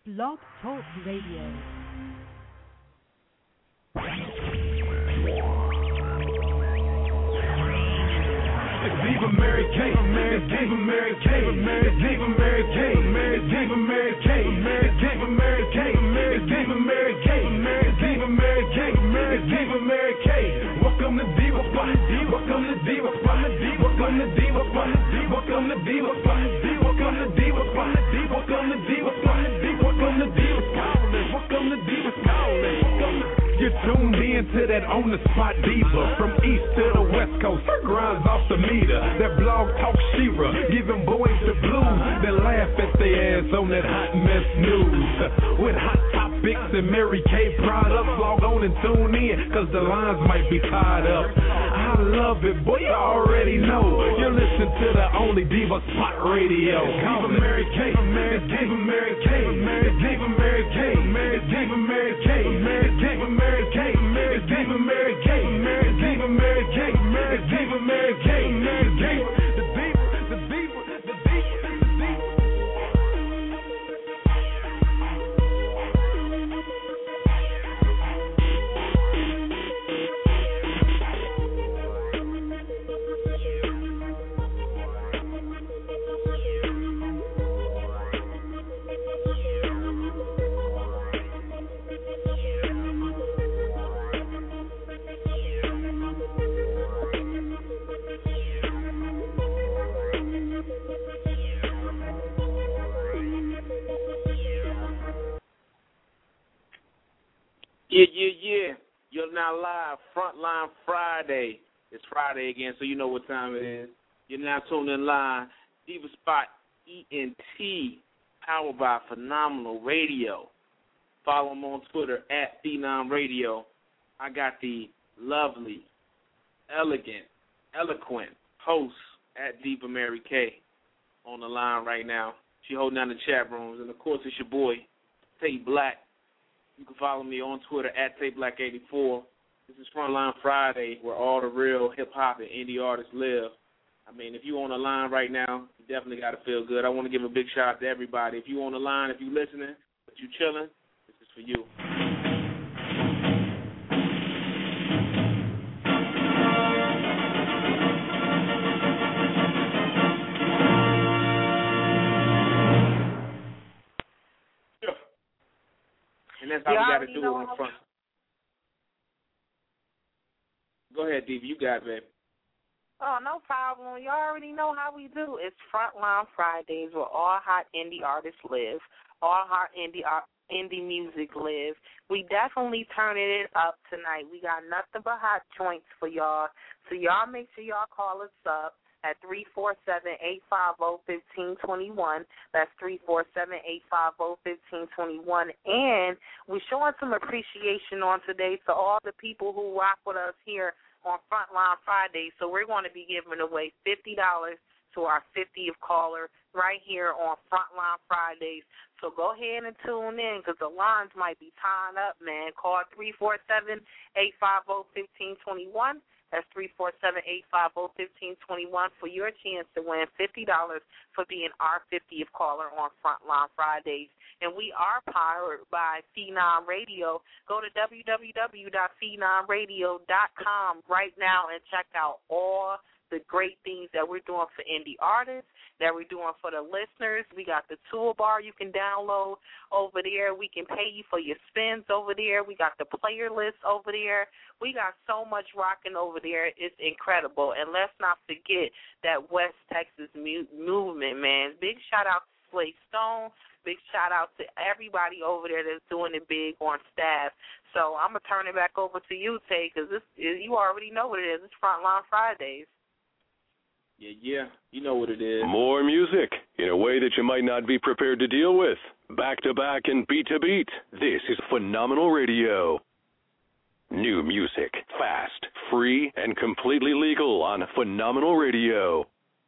Blog Talk Radio. Diva Mary Kay, it's Diva Mary Kay, it's Diva Mary Kay, it's Diva Mary Kay, it's Diva Mary Kay, it's Diva Mary Kay, it's Diva Mary Kay, it's Diva Mary Kay. Welcome to Diva Spot, welcome to Diva Spot, welcome to Diva Spot, welcome to Diva Spot, welcome to Diva Spot, welcome to Diva Spot, welcome to Diva Spot, welcome to Diva Spot. You're tuned in to that on-the-spot diva. From east to the west coast, her grinds off the meter. That blog talk Shira, giving boys the blues. They laugh at their ass on that hot mess news. With hot topics and Mary Kay products, log on and tune in, cause the lines might be tied up. I love it, boy, you already know. You're listening to the only Diva Spot Radio. Diva Mary Kay, it's Diva Mary Kay, it's Diva Mary Kay, it's Diva Mary Kay, it's Diva Mary Kay, it's Diva Mary Kay, it's Diva Mary Kay, it's Diva Mary Kay, it's Diva, the Diva, the Diva, the Diva, the Diva. Yeah. You're now live, Frontline Friday. It's Friday again, so you know what time it is. You're now tuned in live, Diva Spot ENT, powered by Phenomenal Radio. Follow them on Twitter at Phenom Radio. I got the lovely, elegant, eloquent host at Diva Mary Kay on the line right now. She holding down the chat rooms, and of course it's your boy, Tay Black. You can follow me on Twitter at TayBlack84. This is Frontline Friday, where all the real hip-hop and indie artists live. I mean, if you're on the line right now, you definitely got to feel good. I want to give a big shout-out to everybody. If you're on the line, if you're listening, but you're chilling, this is for you. And that's how we got to do it on front. Go ahead, Diva. You got it, baby. Oh, no problem. You already know how we do. It's Frontline Fridays where all hot indie artists live, all hot indie music live. We definitely turning it up tonight. We got nothing but hot joints for y'all. So y'all make sure y'all call us up at 347-850-1521. That's 347-850-1521. And we're showing some appreciation on today to all the people who rock with us here on Frontline Friday. So we're going to be giving away $50 to our 50th caller right here on Frontline Fridays. So go ahead and tune in because the lines might be tying up, man. Call 347-850-1521. That's 347-850-1521 for your chance to win $50 for being our 50th caller on Frontline Fridays. And we are powered by Phenom Radio. Go to www.phenomradio.com right now and check out all the great things that we're doing for indie artists, that we're doing for the listeners. We got the toolbar you can download over there. We can pay you for your spins over there. We got the player list over there. We got so much rocking over there. It's incredible. And let's not forget that West Texas movement, man. Big shout-out to Slay Stone. Big shout-out to everybody over there that's doing it big on staff. So I'm going to turn it back over to you, Tay, because you already know what it is. It's Frontline Fridays. Yeah, you know what it is. More music in a way that you might not be prepared to deal with. Back to back and beat to beat. This is Phenomenal Radio. New music, fast, free, and completely legal on Phenomenal Radio.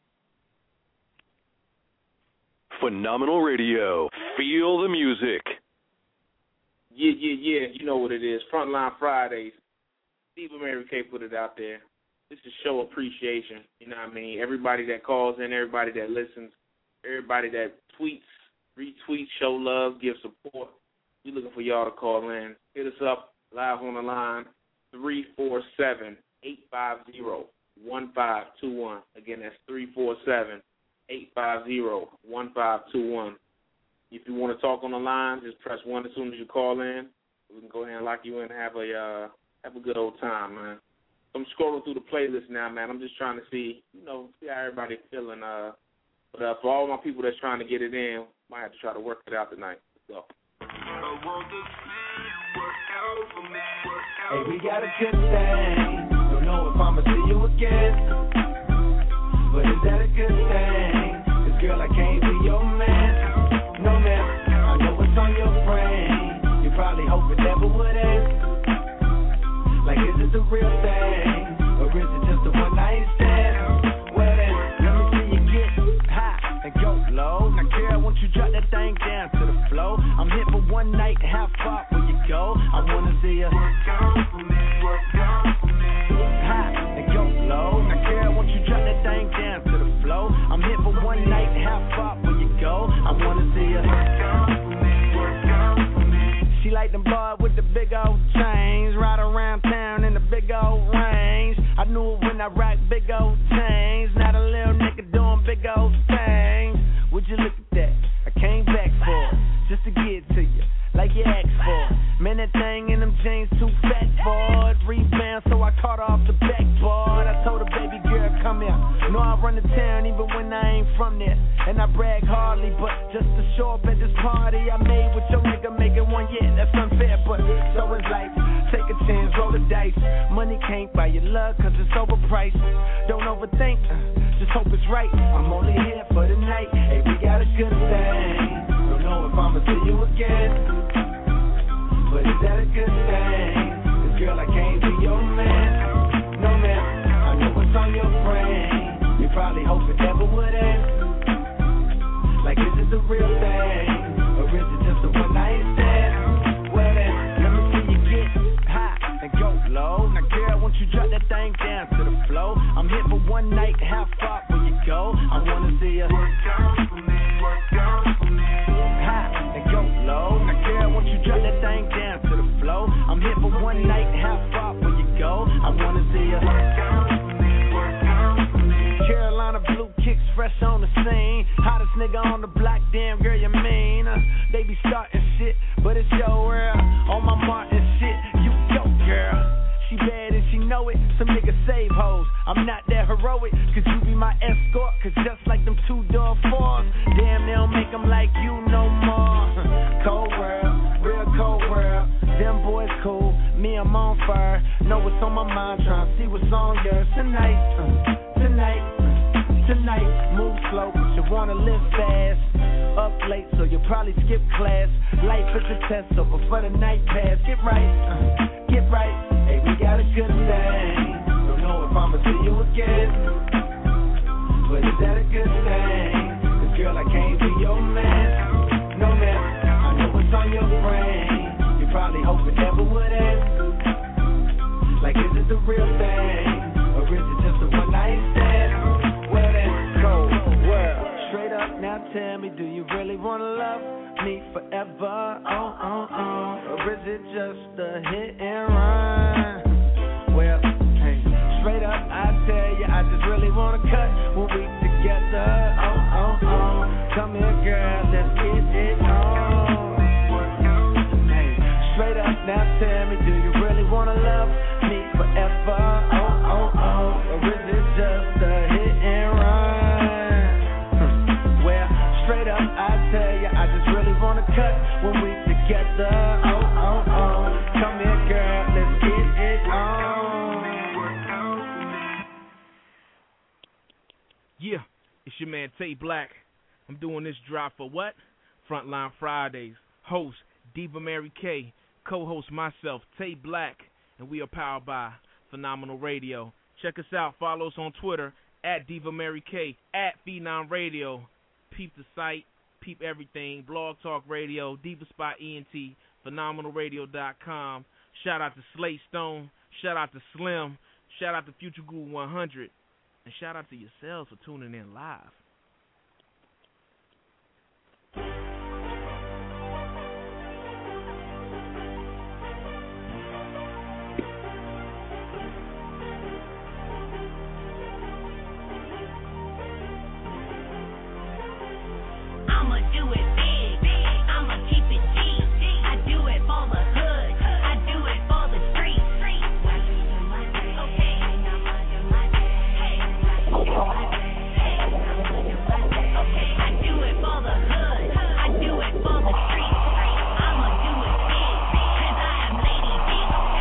Phenomenal Radio. Feel the music. Yeah. You know what it is. Frontline Fridays. Diva Mary Kay put it out there. This is show appreciation, you know what I mean? Everybody that calls in, everybody that listens, everybody that tweets, retweet, show love, give support. We're looking for y'all to call in. Hit us up live on the line, 347-850-1521. Again, that's 347-850-1521. If you want to talk on the line, just press 1 as soon as you call in. We can go ahead and lock you in and have a good old time, man. I'm scrolling through the playlist now, man. I'm just trying to see how everybody's feeling. But for all my people that's trying to get it in, might have to try to work it out tonight. So. Hey, we got a good thing. Don't know if I'ma see you again, but is that a good thing? 'Cause girl, I can't be your man. No, man, I know what's on your brain. You probably hope it never would end. Like, is it the real thing, or is it just a one-night stand? Well then, let me see you get high and go low. Now, girl, won't you drop that thing down to the floor? I'm here for one night, how far will you go? I wanna see you high and go low. Now, girl, won't you drop that thing down to the floor? I'm here for one night, how far will you go? I wanna see you. She like them boys with the big old chains, ride around town in the big old range. I knew it when I rocked big old chains. Not a little nigga doing big old things. Would you look at that? I came back for it, just to get to you, like you asked for. Man, that thing in them jeans too fat for it. Rebound, so I caught her off the backboard. I told her, baby girl, come here. Know I run the town even when I ain't from there. And I brag hardly, but just to show up at this party I made with your nigga, making one, yeah, that's unfair. But so it's life, take a chance, roll the dice. Money can't buy your love, 'cause it's overpriced. Don't overthink, just hope it's right. I'm only here for the night. Hey, we got a good thing. Don't know if I'ma see you again, but is that a good thing? 'Cause girl, I can't be your man. No, man, I know what's on your brain. You probably hope it never would end. Like, is it the real thing, or is it just a one-night stand? Well then, let me see you get high and go low. Now, girl, won't you drop that thing down to the floor? I'm here for one night, how far will you go? I wanna see you high and go low. Now, girl, won't you drop that thing down to the floor? I'm here for one night, how far will you go? I wanna see you. Carolina blue kicks fresh on the scene. Hottest nigga on the block, damn girl, you mean? They be starting shit, but it's your world. On my Martin shit, you go, girl. She bad and she know it, some niggas save hoes. I'm not that heroic, 'cause you be my escort. 'Cause just like them two-door fours, damn, they don't make them like you no more. Cold world, real cold world. Them boys cool, me I'm on fire. Know what's on my mind, trying to see what's on yours tonight. Tonight, move slow, but you wanna live fast. Up late, so you'll probably skip class. Life is a test, so before the night pass, get right. Hey, we got a good thing. Don't know if I'ma see you again, but is that a good thing? 'Cause girl, I can't be your man. No, man, I know what's on your brain. You probably hope it never would end. Like, is it the real thing, or is it just a one-night stand? Well then, cold world. Straight up, now tell me, do you really wanna love me forever? Or is it just a hit and run? Well, hey, straight up, I tell you, I just really wanna cut when we together. Come here, girl, let's get it on. Hey, straight up, now tell me, do you really wanna love me forever? Or is it just a hit and run? Well, straight up, I tell you, I just really wanna cut when we together. Come here, girl, let's get it on. Yeah, it's your man Tay Black. I'm doing this drop for what? Frontline Fridays. Host Diva Mary K. Co-host myself, Tay Black, and we are powered by Phenomenal Radio. Check us out. Follow us on Twitter at Diva Mary K, at Phenom Radio. Peep the site, peep everything. Blog Talk Radio, Diva Spot ENT, PhenomenalRadio.com. Shout out to Slate Stone. Shout out to Slim. Shout out to Future Guru 100. And shout out to yourselves for tuning in live. do it big. I'ma keep it G. I do it for the hood. I do it for the street. Okay. I do it for the hood. I do it for the street. I'ma do it big, 'cause I am Lady D.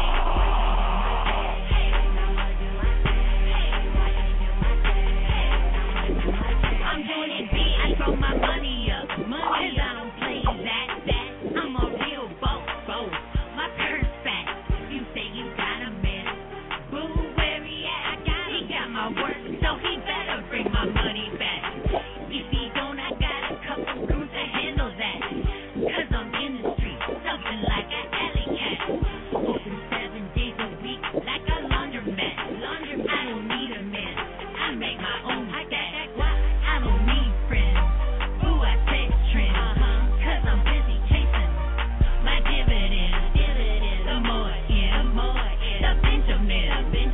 I'm doing it big. I throw my money up, 'cause I don't play that. I'm a real boss. My purse fat. You say you got a man. Boo, where he at? He got my work, so he better bring my money back. If he don't, I got a couple crews to handle that. 'Cause I'm in the street, something like an alley cat. Open 7 days a week, like a laundromat. I don't need a man, I make my own stack. I don't need friends, ooh, I take trends. 'Cause I'm busy chasing my dividends. The more in, the Benjamin.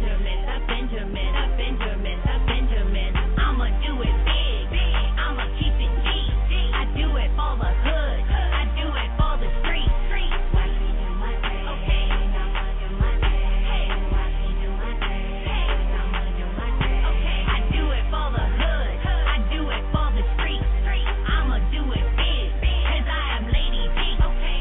I'ma do it big, I'ma keep it G. I do it for the hood, I do it for the street. Okay. I do it for the hood, I do it for the street. I'ma do it big, 'cause I am Lady D. Okay.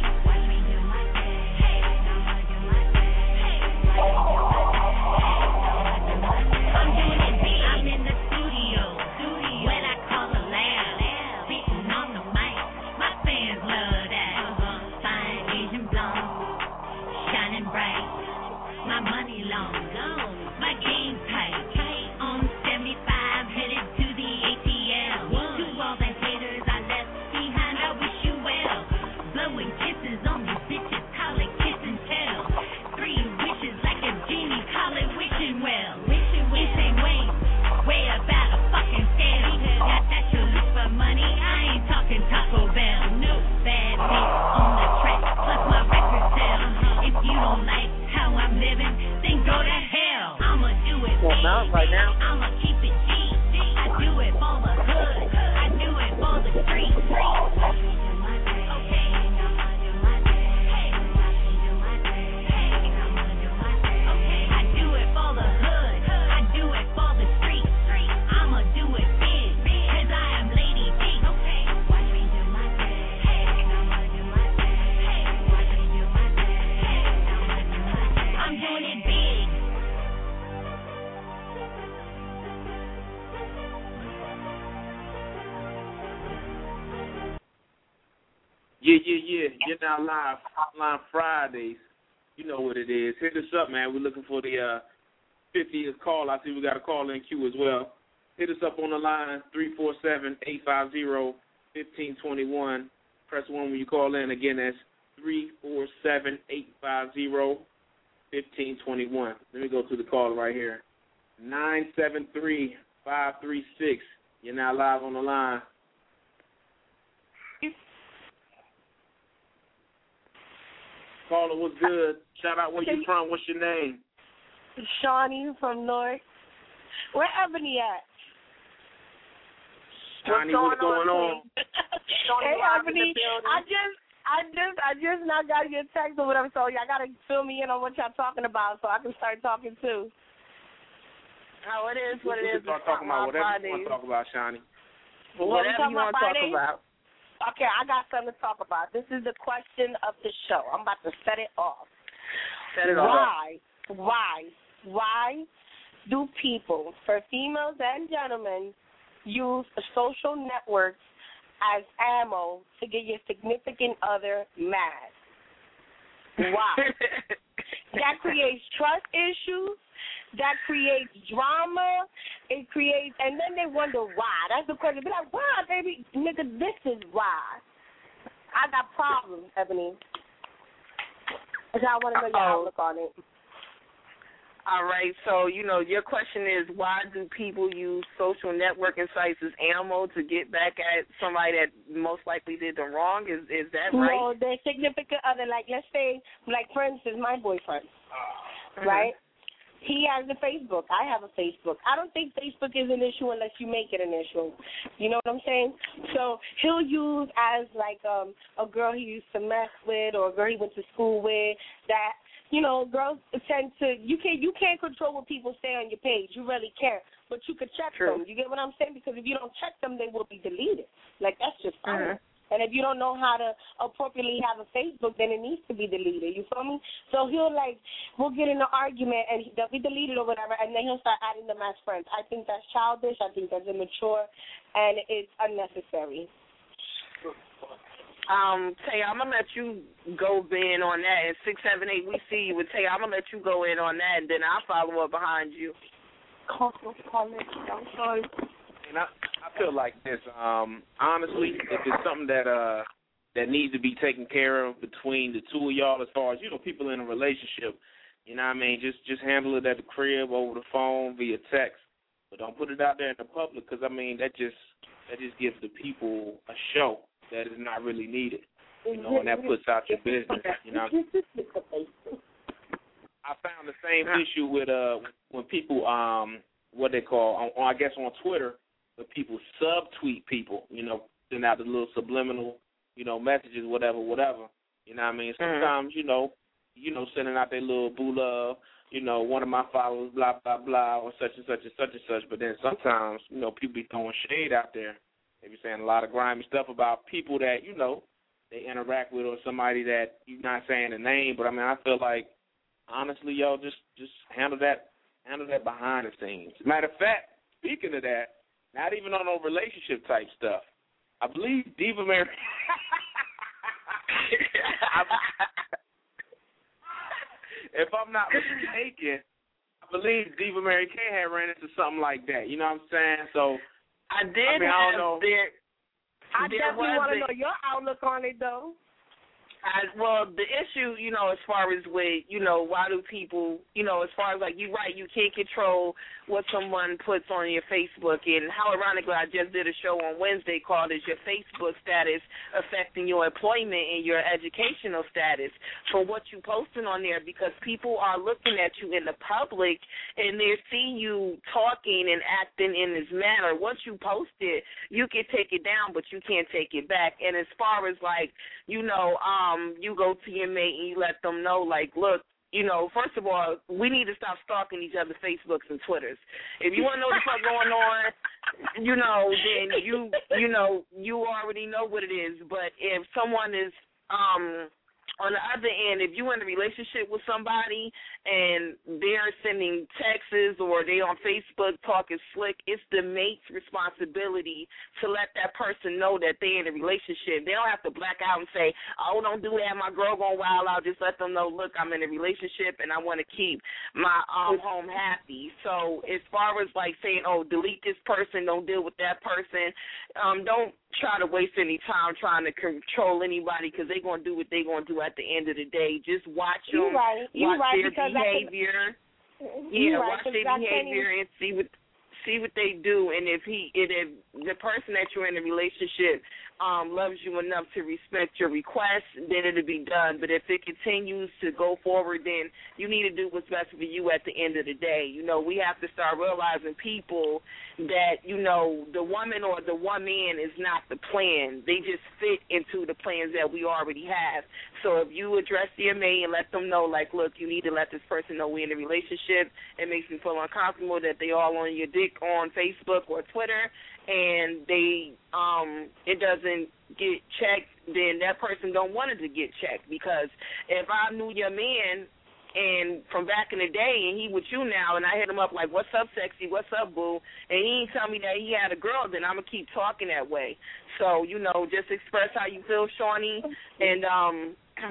I'm doing it big. I'm in the studio, what I call a lab. Spitting on the mic, my fans love that. Fine Asian blonde, shining bright. My money long, my game tight. On 75, headed to the ATL. To all the haters I left behind, I wish you well. Blowing kisses on these bitches, call it kiss and tell. 3 wishes like a genie, call it wishing well. It ain't way about a fucking scale. Got that you look for money, I ain't talking Taco Bell. No bad bitch on the track, plus my record sell. If you don't like how I'm living, then go to hell. I'ma do it big, right now. I'ma keep it G. I do it for the hood, I do it for the street. Okay. I do it for the hood, I do it for the street. I'ma do it big, 'cause I am Lady D. Okay. I'm doing it big. Yeah. You're now live, Frontline Fridays. You know what it is. Hit us up, man. We're looking for the 50th call. I see we got a call in queue as well. Hit us up on the line, 347-850-1521. Press 1 when you call in. Again, that's 347-850-1521. Let me go to the call right here. 973-536. You're now live on the line. Caller, what's good? Shout out where you from. What's your name? Shawnee from North. Where Ebony at? Johnny, what's going on? Hey, Ebony. I just now got your text or whatever, so y'all gotta fill me in on what y'all talking about so I can start talking too. Oh, it is what it is. Start talking about whatever you want to talk about, Shawnee. Whatever you want to talk about. Okay, I got something to talk about. This is the question of the show. I'm about to set it off. Why do people, for females and gentlemen, use social networks as ammo to get your significant other mad? Why? That creates trust issues. That creates drama. It creates, and then they wonder why. That's the question. Be like, why, baby? Nigga, this is why. I got problems, Ebony. So I want to know your outlook on it. All right, so, your question is, why do people use social networking sites as ammo to get back at somebody that most likely did them wrong? Is that right? No, their significant other, like, let's say, like, for instance, my boyfriend, right? He has a Facebook. I have a Facebook. I don't think Facebook is an issue unless you make it an issue. You know what I'm saying? So he'll use as like a girl he used to mess with or a girl he went to school with that, you know, girls tend to, you can't control what people say on your page. You really can't. But you could check them. You get what I'm saying? Because if you don't check them, they will be deleted. Like, that's just fine. And if you don't know how to appropriately have a Facebook, then it needs to be deleted. You feel me? So we'll get in an argument, and they'll be deleted or whatever, and then he'll start adding them as friends. I think that's childish. I think that's immature, and it's unnecessary. Tay, I'm going to let you go in on that. And 678, we see you with Tay. I'm going to let you go in on that, and then I'll follow up behind you. I'm sorry. And I feel like this. Honestly, if it's something that needs to be taken care of between the two of y'all, as far as, you know, people in a relationship, you know what I mean, just handle it at the crib, over the phone, via text, but don't put it out there in the public, because I mean that just gives the people a show that is not really needed, you know, and that puts out your business, you know. I found the same issue with when people what they call I guess on Twitter, when people subtweet people, you know, send out the little subliminal, you know, messages, whatever, you know what I mean? Sometimes, you know, sending out their little boo love, you know, one of my followers, blah, blah, blah, or such and such and such and such. But then sometimes, you know, people be throwing shade out there. They be saying a lot of grimy stuff about people that, you know, they interact with, or somebody that you're not saying the name. But, I mean, I feel like, honestly, yo, just handle that behind the scenes. Matter of fact, speaking of that, not even on no relationship type stuff, I believe Diva Mary. If I'm not mistaken, I believe Diva Mary K had ran into something like that. You know what I'm saying? So I did. I definitely want to know your outlook on it, though. Well, the issue, you know, as far as with, you know, why do people, you know, as far as like, you're right, you can't control what someone puts on your Facebook. And how ironically, I just did a show on Wednesday called Is Your Facebook Status Affecting Your Employment and Your Educational Status for what you posting on there, because people are looking at you in the public and they're seeing you talking and acting in this manner. Once you post it, you can take it down, but you can't take it back. And as far as like, you know, you go to your mate and you let them know, like, look, you know, first of all, we need to stop stalking each other's Facebooks and Twitters. If you want to know what the fuck going on, you know, then you already know what it is. But if someone is on the other end, if you're in a relationship with somebody and they're sending texts or they on Facebook talking slick, it's the mate's responsibility to let that person know that they're in a relationship. They don't have to black out and say, oh, don't do that, my girl going wild out. Just let them know, look, I'm in a relationship and I want to keep my home happy. So as far as like saying, oh, delete this person, don't deal with that person, don't try to waste any time trying to control anybody, because they're going to do what they're going to do at the end of the day. Just watch them, watch their behavior. Watch their behavior and see what they do. And if the person that you're in a relationship loves you enough to respect your request, then it'll be done. But if it continues to go forward, then you need to do what's best for you at the end of the day. You know, we have to start realizing people that, you know, the woman or the one man is not the plan. They just fit into the plans that we already have. So if you address your mate and let them know, like, look, you need to let this person know we're in a relationship, it makes me feel uncomfortable that they all on your dick on Facebook or Twitter, and it doesn't get checked, then that person don't want it to get checked. Because if I knew your man and from back in the day and he with you now, and I hit him up like, what's up, sexy, what's up, boo, and he ain't tell me that he had a girl, then I'm going to keep talking that way. So, you know, just express how you feel, Shawnee, and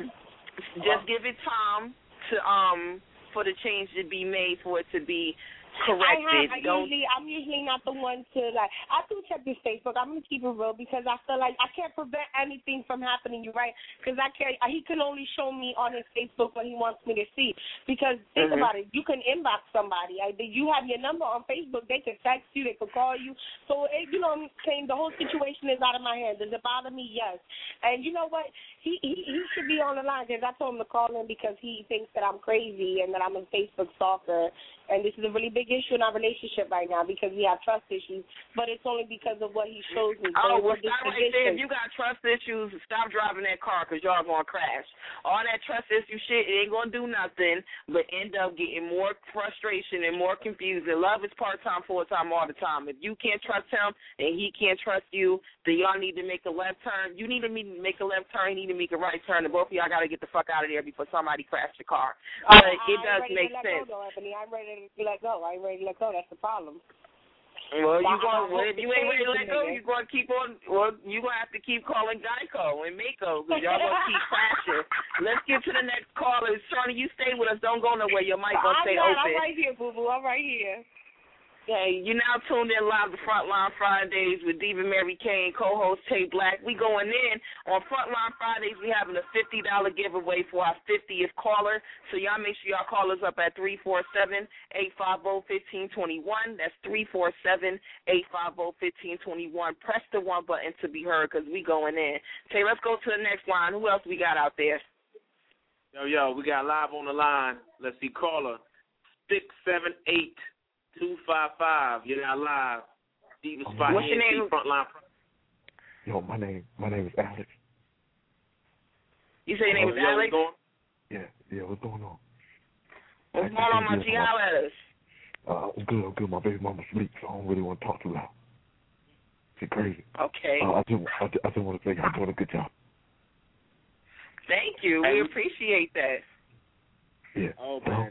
just give it time to for the change to be made, for it to be corrected. I'm usually not the one to, like, I do check his Facebook. I'm going to keep it real because I feel like I can't prevent anything from happening to you, right? Because he can only show me on his Facebook what he wants me to see. Because think about it. You can inbox somebody. You have your number on Facebook. They can text you. They can call you. So, you know what I'm saying? The whole situation is out of my hands. Does it bother me? Yes. And you know what? He should be on the line because I told him to call in because he thinks that I'm crazy and that I'm a Facebook stalker. And this is a really big issue in our relationship right now because we have trust issues, but it's only because of what he shows me. Oh, well, stop right there. If you got trust issues, stop driving that car because y'all going to crash. All that trust issue shit, it ain't going to do nothing but end up getting more frustration and more confusion. Love is part-time, full-time, all the time. If you can't trust him and he can't trust you, then y'all need to make a left turn. You need to make a left turn. You need to make a right turn. And both of y'all got to get the fuck out of there before somebody crashed your car. But it does make sense. I'm ready to let go. I ain't ready to let go. That's the problem. Well, if you ain't ready to let go, you're going to keep on. Well, you're going to have to keep calling Geico and Mako because y'all going to keep crashing. Let's get to the next caller. Shawty, you stay with us. Don't go nowhere. Your mic going to stay open. I'm right here, boo-boo. I'm right here. Hey, you now tuned in live to Frontline Fridays with Diva Mary Kay and co-host Tay Black. We going in on Frontline Fridays. We having a $50 giveaway for our 50th caller. So y'all make sure y'all call us up at 347-850-1521. That's 347-850-1521. Press the 1 button to be heard because we going in. Tay, let's go to the next line. Who else we got out there? Yo, we got live on the line. Let's see, caller 678. 255. You're now live. Diva Spot. What's your name? Frontline. Yo, my name is Alex. You say your name is Alex? Yeah. What's going on? What's going on, my G? How at us? I'm good. My baby mama sleeps, so I don't really want to talk too loud. She's crazy. Okay. I just want to say y'all doing a good job. Thank you. We appreciate that. Yeah. Oh man,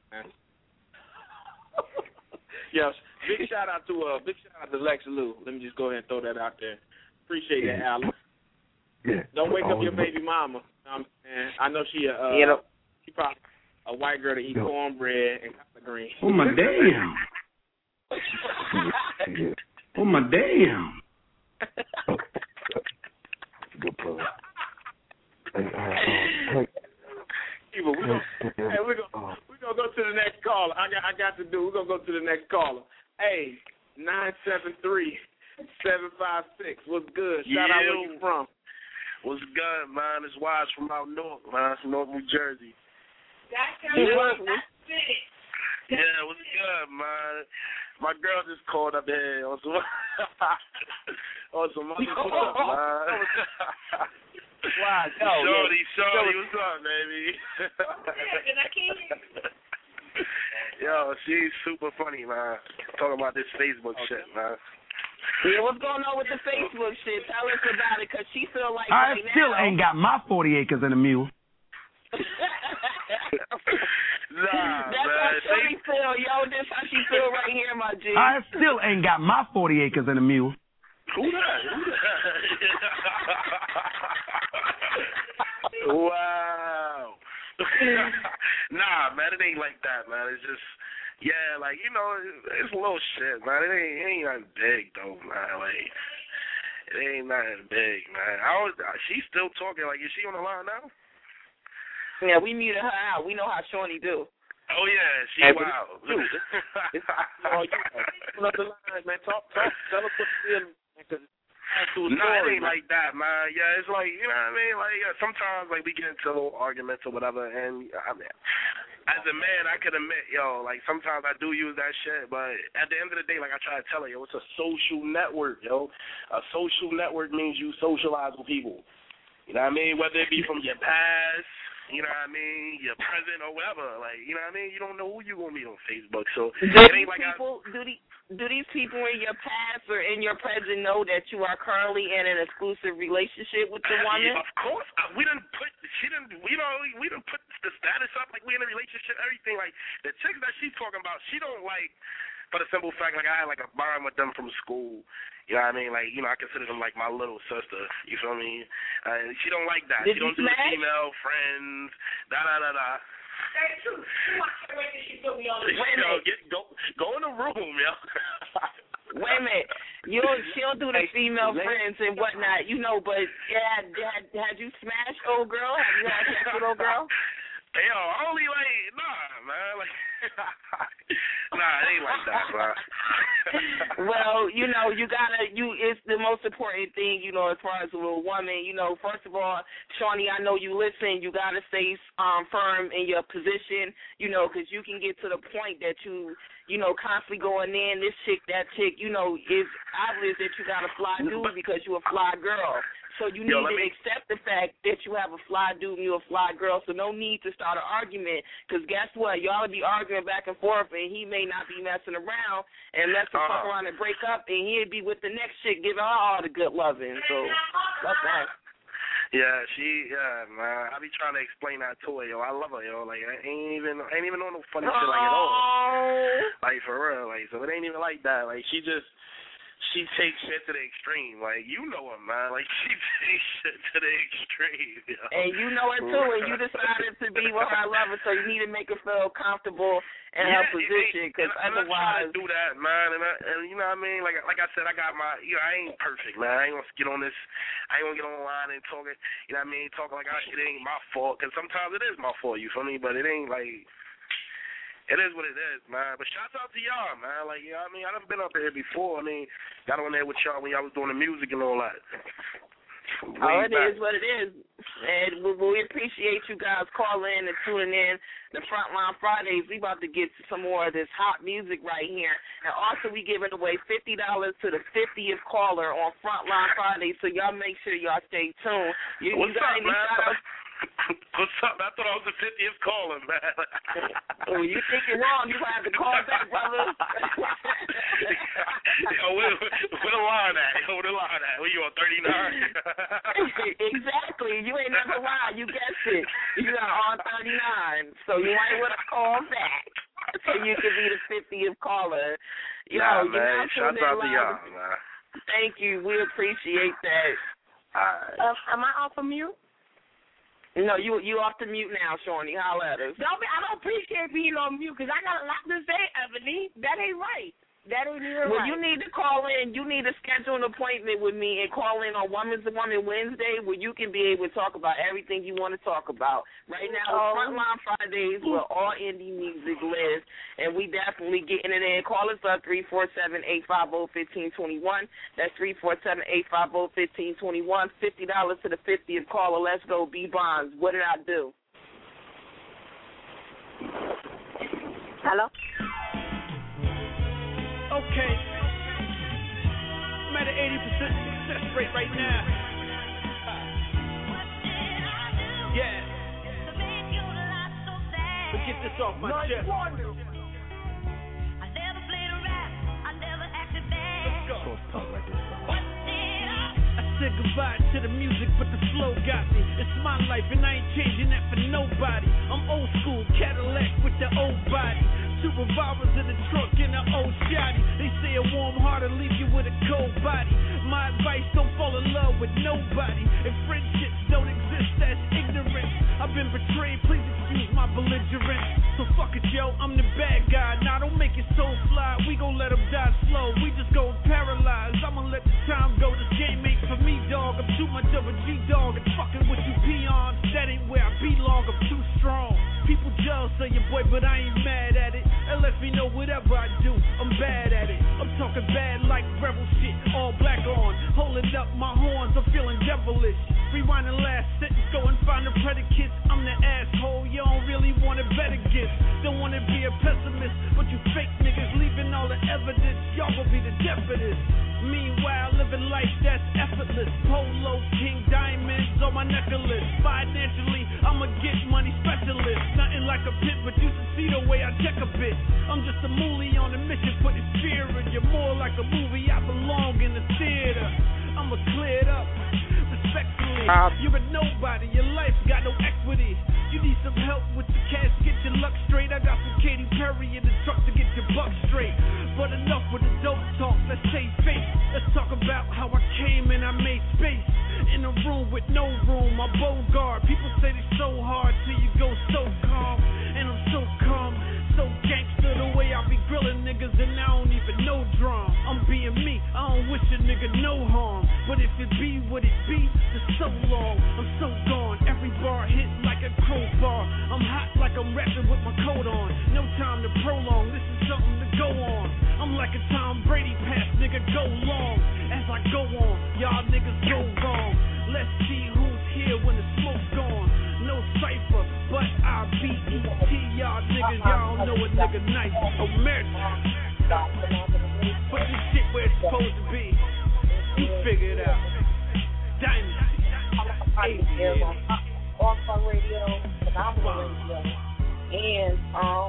Yes, big shout out to Lex Lou. Let me just go ahead and throw that out there. Appreciate that, Alex. Yeah. Don't wake up your baby mama. I know she she probably a white girl to eat cornbread and collard greens. Oh my damn. Oh my damn. Good plug. We're gonna go to the next caller. We're gonna go to the next caller. Hey, 973-756. What's good? Shout out where you from. What's good, man? It's Wise from out north, man. It's North New Jersey. That's it. Yeah, what's good, man? My girl just called up here on some other stuff, man. Wow, Shorty, what's up, baby? Yo, she's super funny, man. Talking about this Facebook shit, man. Yeah, what's going on with the Facebook shit? Tell us about it, because she feel like I still ain't got my 40 acres and a mule. Nah, that's man. how she feel, yo. This how she feel right here, my G. I still ain't got my 40 acres and a mule. Who that? Wow. Nah, man, it ain't like that, man. It's just, like, you know, it's a little shit, man. It ain't nothing big, though, man. Like, it ain't nothing big, man. She's still talking. Like, is she on the line now? Yeah, we muted her out. We know how Shawnee do. Oh, yeah, she wild. Oh, you on the line, man. Talk. Tell us what you feel, because it ain't like that, man. Yeah, it's like, you know what I mean? Like, sometimes, like, we get into little arguments or whatever, and as a man, I could admit, like, sometimes I do use that shit, but at the end of the day, like, I try to tell her, it's a social network, A social network means you socialize with people. You know what I mean? Whether it be from your past, you know what I mean, your present or whatever. Like, you know what I mean? You don't know who you're going to meet on Facebook. So, do these people in your past or in your present know that you are currently in an exclusive relationship with the woman? Yeah, of course. We didn't put the status up like we in a relationship, everything. Like, the chick that she's talking about, she don't like, for the simple fact, like, I had like a bond with them from school. You know what I mean? Like, you know, I consider them like my little sister. You feel me? She don't like that. She don't do female friends, da-da-da-da. That's true. I can't wait till she put me on the Go in the room, yo. Wait a minute. She don't do the female friends and whatnot, you know, but had you smashed old girl? Have you had sex with old girl? Yo, only nah, man. Nah, it ain't like that, bro. Well, you know, it's the most important thing, you know, as far as a woman. You know, first of all, Shawnee, I know you listen. You got to stay firm in your position, you know, because you can get to the point that you know, constantly going in, this chick, that chick, you know, it's obvious that you got a fly dude because you a fly girl. So you need to accept the fact that you have a fly dude and you're a fly girl, so no need to start an argument, because guess what? Y'all will be arguing back and forth, and he may not be messing around and let them fuck around and break up, and he'll be with the next chick giving her all the good loving. So that's that. Yeah, man. I be trying to explain that to her, yo. I love her, yo. Like, I ain't even on no funny shit like at all. Like, for real. Like, so it ain't even like that. Like, she takes shit to the extreme. Like, you know her, man. Like, she takes shit to the extreme, yo. And you know her, too, and you decided to be with her. I love her, so you need to make her feel comfortable in her position, because otherwise... I'm trying to do that, man, and you know what I mean? Like I said, I got my... You know, I ain't perfect, man. I ain't going to get on this... I ain't going to get online and talk it, you know what I mean? Talking like it ain't my fault, because sometimes it is my fault, you feel me? But it ain't like... It is what it is, man. But shout out to y'all, man. Like, you know what I mean? I done been up here before. I mean, got on there with y'all when y'all was doing the music and all that. It is what it is. And we appreciate you guys calling and tuning in the Frontline Fridays. We about to get to some more of this hot music right here. And also we giving away $50 to the 50th caller on Frontline Fridays, so y'all make sure y'all stay tuned. What's up, man? What's up? I thought I was the 50th caller, man. Well, you think you're wrong. You have to call back, brother. Yo, where the line at? Where the line at? Where you on, 39? Exactly. You ain't never lied. You guessed it. You are on 39. So you ain't want to call back. So you can be the 50th caller. Man. Shout out to y'all, man. Thank you. We appreciate that. All right. Am I off of mute? No, you off the mute now, Shawnee. Holla at us. I don't appreciate being on mute because I got a lot to say, Ebony. That ain't right. That ain't even well, right. You need to call in. You need to schedule an appointment with me and call in on Women's to Woman Wednesday where you can be able to talk about everything you want to talk about. Right now, Frontline Fridays where all indie music lives, and we definitely getting it in. Call us up, 347-850-1521. That's 347-850-1521. $50 to the 50th caller. Let's go, B Bonds. What did I do? Hello? Okay, I'm at an 80% success rate right now. Yeah. But get this off my chest. I never played a rap. I never acted bad. Let's go. Talk like this. I said goodbye to the music, but the flow got me. It's my life, and I ain't changing that for nobody. I'm old school, Cadillac with the old body. 2 revolvers in the trunk and an old shotty. They say a warm heart will leave you with a cold body. My advice, don't fall in love with nobody. If friendships don't exist, that's ignorance. I've been betrayed, please excuse my belligerence. So fuck it, yo, I'm the bad guy. Nah, don't make it so fly. We gon' let them die slow. We just go paralyzed. I'ma let the time go. This game ain't for me, dog. I'm too much of a G-dog. And fucking with you peons, that ain't where I belong. I'm too strong. People jealous of your boy, but I ain't mad at it. That lets me know whatever I do, I'm bad at it. I'm talking bad like rebel shit, all black on. Holding up my horns, I'm feeling devilish. Rewind the last sentence, go and find the predicates. I'm the asshole, you don't really want a better gift. Don't want to be a pessimist, but you fake niggas leaving all the evidence. Y'all gon' be the death of this. Meanwhile, living life that's effortless. Polo, king, diamonds on my necklace. Financially, I'm a get money specialist. Nothing like a pit, but you should see the way I check a bit. I'm just a moolie on a mission, putting fear in you. More like a movie, I belong in the theater. I'ma clear it up, respectfully. You're a nobody, your life got no equity. You need some help with the cash, get your luck straight. I got some Katy Perry in the truck to get your buck straight. But enough with the dope talk, let's save face. Let's talk about how I came and I made space. In a room with no room, my Bogart. People say they so hard till you go so calm. it be what it be for so long. I'm so gone, every bar hit like a crowbar. I'm hot like I'm rapping with my coat on. No time to prolong, this is something to go on. I'm like a Tom Brady pass, nigga, go long. As I go on, y'all niggas go wrong. Let's see who's here when the smoke's gone. No cipher, but I B-E-T. Y'all niggas, y'all know a nigga nice. America. Put this shit where it's supposed to be. You figure it out. Dynasty. On Radio, Phenomenal Radio, and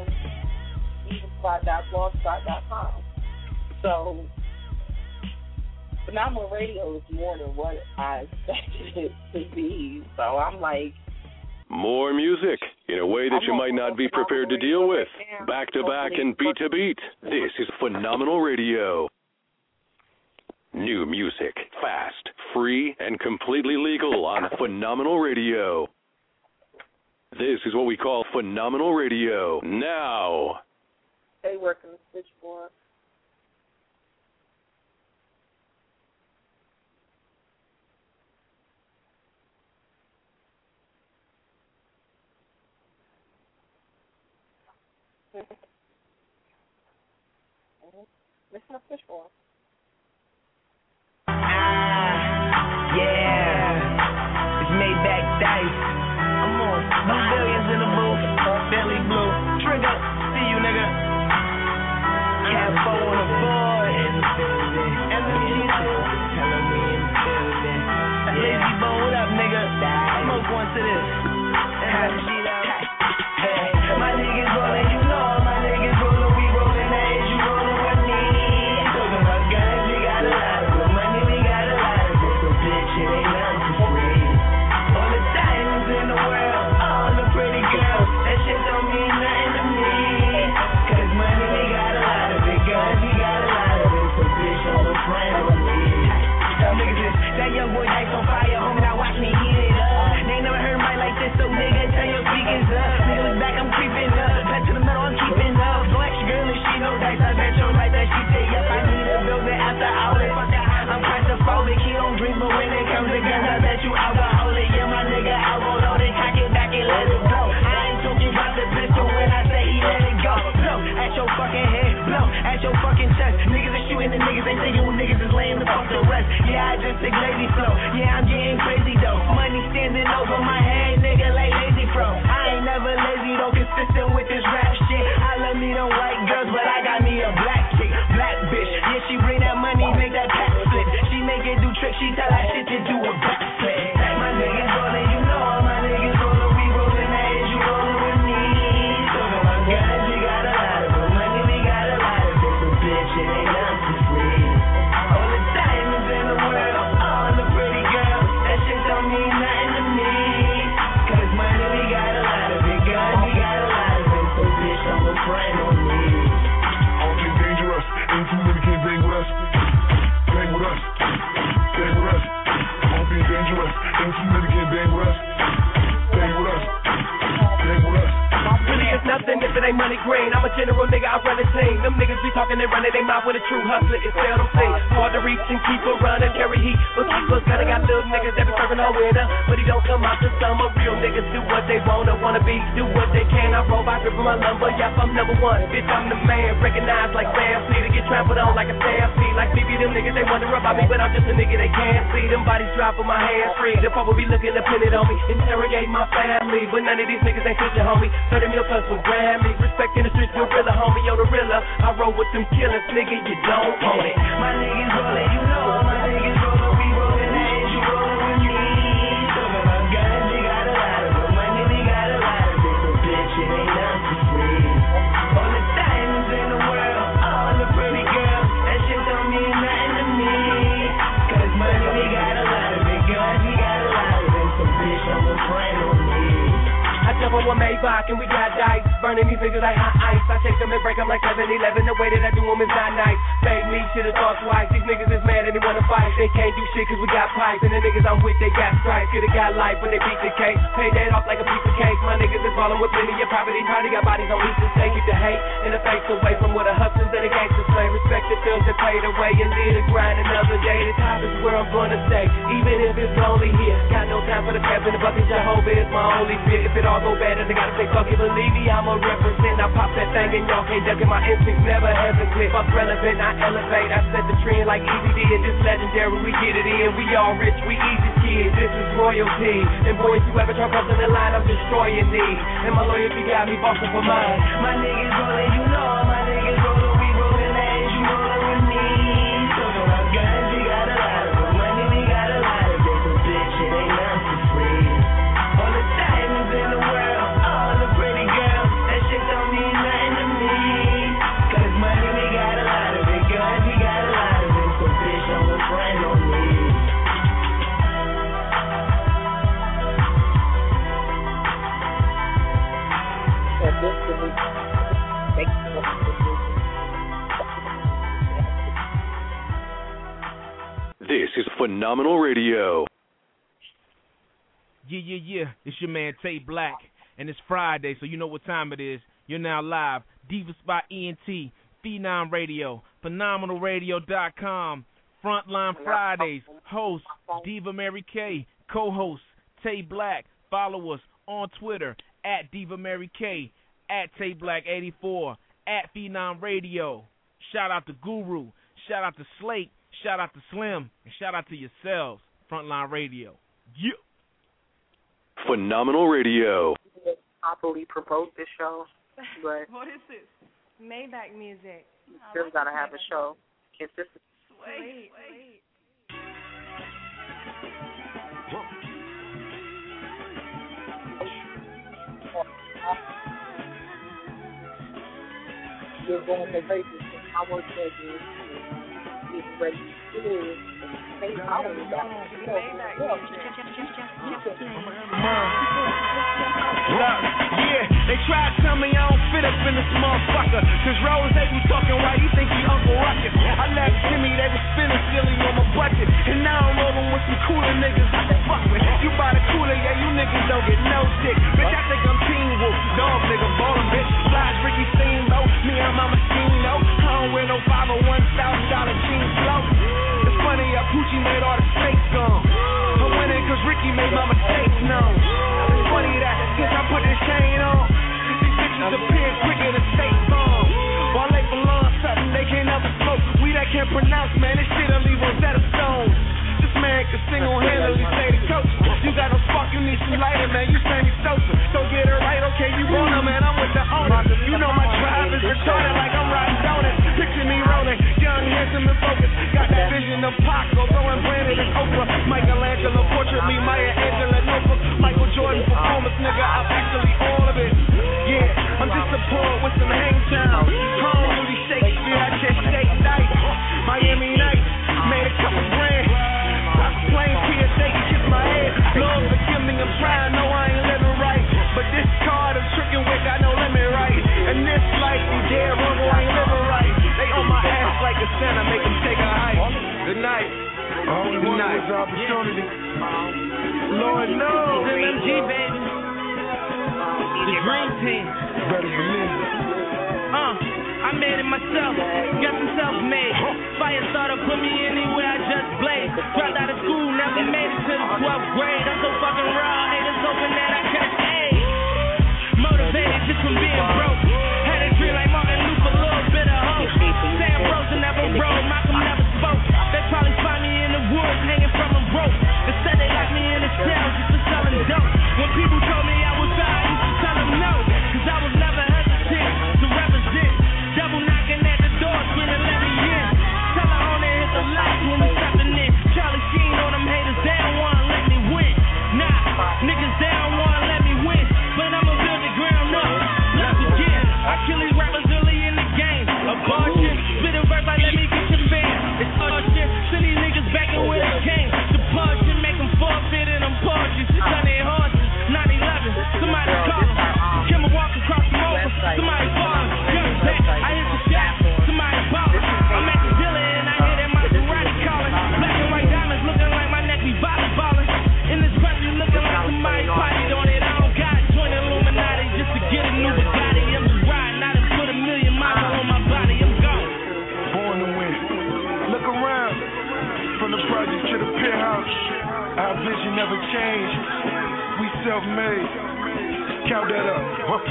evenspot.blogspot.com. So, Phenomenal Radio is more than what I expected it to be. So I'm like, more music in a way that you might not be prepared to deal with. Back to back and beat to beat. This is Phenomenal Radio. New music, fast, free, and completely legal on Phenomenal Radio. This is what we call Phenomenal Radio. Now. They work in the switchboard. Listen up, switchboard. Yeah, it's Maybach Dice. I'm on Blue Billions in the booth, Billy Blue. Trigger, see you, nigga. Cat 4 on the board. Lazy Bone, what up, nigga? Smoke one to this. My niggas rollin', you know all my niggas rollin', we rollin' as you rollin' with me. Talking about guns, we got a lot of good money, we got a lot of good, so bitch, it ain't nothing for free. All the diamonds in the world, all the pretty girls, that shit don't mean nothing to me. Cause money, we got a lot of it, guns, we got a lot of it, so bitch, I'm a friend with me. Y'all niggas is, that young boy Dice on fire, homie, now watch me heat it up. They never heard Mike like this, so nigga, turn your speakers up. Nigga, look back, I'm creeping up. Back to the middle, I'm keeping up. No extra girl and she no dice. I bet you like that. She say, yep, I need a building after outlet. I'm claustrophobic, he don't drink, but when it comes to guns, I bet you alcoholic. Yeah, my nigga, alcohol loaded, cock it back and let it blow. I ain't talking about the pistol when I say he let it go. Blow at your fucking head, blow at your fucking chest. Niggas are shooting the niggas, ain't thinking niggas is laying the fuck to rest. Yeah, I just take lazy flow. Yeah, I'm getting crazy though. Money standing over my head, nigga, like lazy fro. I ain't never lazy though, consistent with this rap shit. I love me them white girls, but I got me a black chick, black bitch. Yeah, she bring that money, make that pack flip. She make it do tricks, she tell that shit to do a backflip. My niggas rollin', you know all my niggas rollin', we rollin' as you rollin' with me. Talking about guns, we got a lot of good money, we got a lot of it, so bitch, it ain't nothing for free. All the diamonds in the world, all the pretty girls, that shit don't mean nothing to me. Cause money, we got a lot of it, guns, we got a lot of it, so bitch, I'm a friend on me. All get dangerous, ain't too many can bang with us. Bang with us, bang with us. All be dangerous, ain't too many can bang with us. Bang with us, bang with us. Really, it's nothing if it ain't money green. I'm a general nigga, I run a team. Them niggas be talking and running their mouth with a true hustler. It's seldom seen. Hard to reach and keep a run and carry heat. But people gotta got little niggas that be serving all winter. But he don't come out to summer. Real niggas do what they wanna be, do what they can. I roll by dripping my lumber. Yep, I'm number one. Bitch, I'm the man. Recognized like Sam Fleet. To get trampled on like a stampede. Like BB, them niggas, they wonder about me. But I'm just a nigga they can't see. Them bodies drop with my hands free. They'll probably be looking to pin it on me. Interrogate my family. But none of these niggas ain't switching, homie. 30 mil plus with Grammy. Respect in the streets, gorilla, homie, yo, the realer. I roll with them killers, nigga, you don't own it. My niggas rollin', you know all my niggas rollin', we rollin' as you rollin' with me. Talking about guns, we got a lot of good money, we got a lot of it, so bitch, it ain't nothing for free. All the diamonds in the world, all the pretty girls, that shit don't mean nothing to me. Cause money, we got a lot of it, guns, we got a lot of it, so bitch, I'm a friend on me. I jump on one Maybach and we got dice. Burning these niggas like hot ice. I take them and break them like 7-11. The way that I do them is not nice. Fake me, should've thought twice. These niggas is mad and they wanna fight. They can't do shit cause we got pipes. And the niggas I'm with, they got stripes. Could've got life, but they beat the cake. Pay that off like a piece of cake. My niggas is ball problem with plenty of property. Probably got bodies on each estate. Keep the hate and the face away from where the hustlers and the gangsters play. Respect the thugs that paid away and did a grind another day. The top is where I'm gonna stay, even if it's lonely here. Got no time for the crap in the bucket. Jehovah is my only fear. If it all go bad, then I gotta say fuck it. Believe me, I'ma represent. I pop that thing and y'all can't duck it. My instincts never hesitate. Fuck relevant, I elevate. I set the trend like Easy did. This legendary, we get it in. We all rich, we easy kids. This is royalty. And boys, you ever try crossing the line, I'm destroying these. And my loyalty got me bossing for mine. My niggas rolling, you know all my niggas rolling. We rolling as you rolling with me. So don't have guns, we got a lot of them. Money, we got a lot of them. So bitch, it ain't nothing for free. All the diamonds in the world, all the pretty girls, that shit don't mean nothing to me. Cause money, we got a lot of it. Guns, we got a lot of them. So bitch, don't friend on me. This is Phenomenal Radio. Yeah. It's your man Tay Black, and it's Friday, so you know what time it is. You're now live. Diva Spot ENT, Phenom Radio, PhenomenalRadio.com, Frontline Fridays. Host Diva Mary K, co-host Tay Black. Follow us on Twitter at Diva Mary K, at Tay Black 84, at Phenom Radio. Shout out to Guru. Shout out to Slate. Shout out to Slim. And shout out to yourselves. Frontline Radio. Yeah. Phenomenal Radio. Properly promote this show, but what is this? Maybach music. Still gotta have a show. Consistent. Wait. You're going to race. I work for you. Get ready to do it. They try to tell me I don't fit up in this motherfucker. Cause Rose, they be talking while you think he Uncle Ruckus. I left Jimmy, they was spinning silly on my budget. And now I'm rolling with some cooler niggas I can fuck with. You buy the cooler, yeah, you niggas don't get no dick. Bitch, I think I'm Teen Wolf, dog nigga, ballin' bitch. Flies Ricky Steamboat, me and my machine, though. I don't wear no $501,000 jeans flow. It's funny, Gucci made all the snakes gone. I'm winning cause Ricky made my mistakes known. It's funny that since I put this chain on, these bitches appear quicker than state bomb. While they belong something they can't ever smoke. We that can't pronounce, man, this shit'll leave on set of stones. This man can single-handedly say the coach. You got no spark, you need some lighter, man, you Sammy Sosa. So get it right, okay, you want her, man, I'm with the owner. You know my drive is retarded like I'm riding donuts. Picture me rolling, young, handsome, and focused. Got that vision of Paco, throwing Brandon and Oprah. Michelangelo, portrait me, Maya Angelou, notebook. Michael Jordan, performance, nigga, I'm actually all of it. Yeah, I'm just a poet with some hang time. Home, Rudy Shakespeare, I just stay night. Miami Nights, made a couple grand. Plain PSA, you kiss my head. Lord, forgive me, I'm trying, no, I ain't living right. But this card is tricking with, got no limit, right? And this life, you dead wrong, I ain't living right. They on my ass like a Santa, make them take a hike. Good night. Good night. Opportunity. Lord knows. MMG, baby. The dream team. Better believe it. I made it myself, got some self-made. Fire starter put me anywhere I just blaze. Dropped out of school, never made it to the 12th grade. I'm so fucking raw, haters hoping that I catch AIDS. Motivated just from being broke. Had a dream like Martin Luther, a little bit of hope. Sam Rosen never wrote, Malcolm never spoke. They probably find me in the woods hanging from a rope. Instead they locked me in a cell just for selling dope. When people told me I was bad, I used to tell them no. Cause I was never hesitant to represent. Devil knocking at the door, screaming, let me in. Tell her on there, hit the lights when we stepping in. Charlie Sheen on them haters, they don't wanna let me win. Nah, nigga. count that up.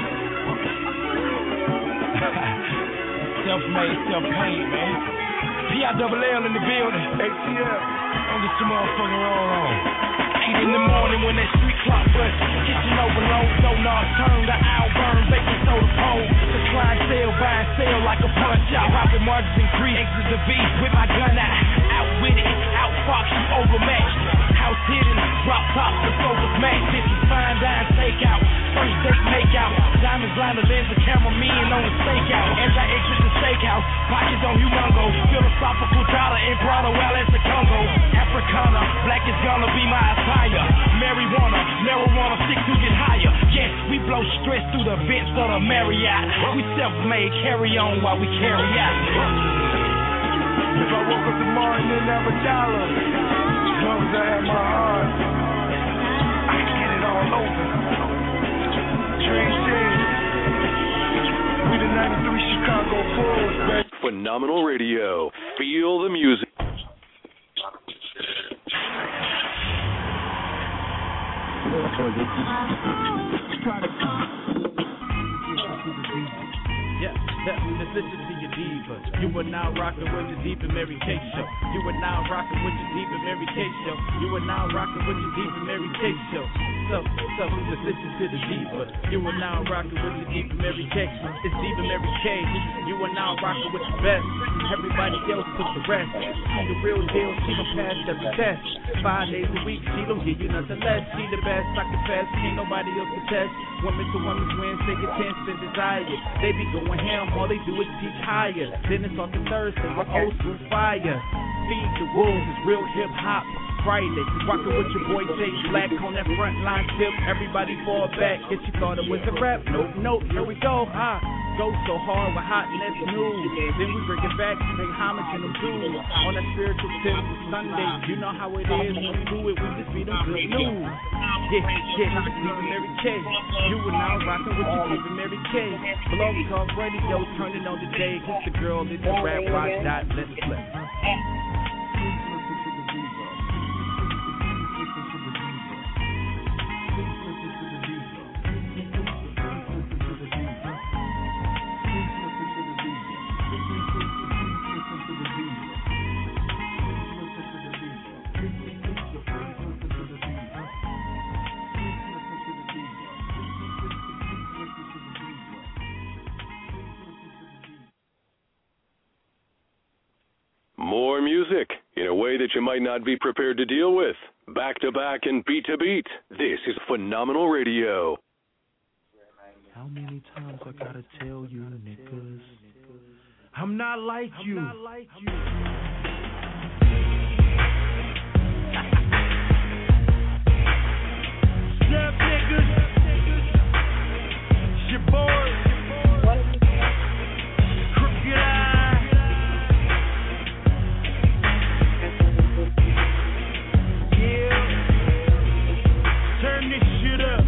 Self-made, self-paid, man. P-I-double-L in the building. ATL. Don't get too motherfucking wrong on. 8 in the morning when that street clock bust. Kitchen overload, donors turn, the owl burn, baking soda pole. The clientele buy and sell like a punch out. Rock with margins increase, exit the beat with my gun out. Out with it, out fox, you overmatched. House hidden, drop top, the focus match. This is fine dine takeout, first date makeout. Diamonds line the lens, the camera me and on the stakeout. As I exit the steakhouse, pockets on humongo. Philosophical dollar and brother well as the Congo. Africana, black is gonna be my attire. Marijuana, stick to get higher. Yes, we blow stress through the vents of the Marriott. We self-made, carry on while we carry out. If I woke up tomorrow and didn't have a dollar, as long as I have my heart, I can get it all over. Train change. We the 93 Chicago Bulls, baby. Phenomenal radio. Feel the music. Yeah, let's listen to your diva. You are now rocking with the Deep and Mary K show. You are now rocking with the Deep and Mary K show. You are now rocking with the Deep and Mary K show. So, let's listen to the diva. You are now rocking with the Deep and Mary K. It's Deep and Mary K. You are now rocking with the best. Everybody else put the rest. She the real deal. She don't pass every test. 5 days a week. She don't give you nothing less. She the best. I confess. Can't nobody else contest. Women to women's wins. They get tense and desire. They be going ham. All they do is teach higher. Then it's on the Thursday with old school fire. Feed the wolves. It's real hip hop. Friday, rockin' with your boy Jay Black on that front line tip. Everybody fall back. If you thought it was a rap, nope, here we go, huh? Go so hard with hotness news. Then we bring it back, pay homage to them dudes. On that spiritual tip Sunday, you know how it is when we do it, we just feed them good news. Yeah, Deep and Mary K. You are now rockin' with your Deep and Mary K. Blog Talk Radio, turning on the day. It's the girl, it's the rap rock dot, let's play. More music in a way that you might not be prepared to deal with. Back to back and beat to beat. This is Phenomenal Radio. How many times I gotta tell you, niggas? I'm not like you. Snap, niggas. It's your boy. Crooked Eye. Turn this shit up.